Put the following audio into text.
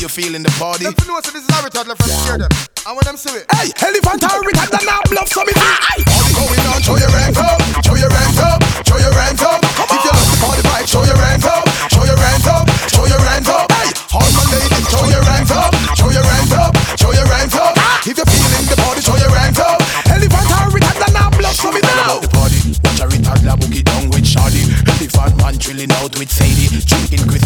you feeling the party? Them know so this is how retard left from scare them. And when them see it, Hey, elephant are retard than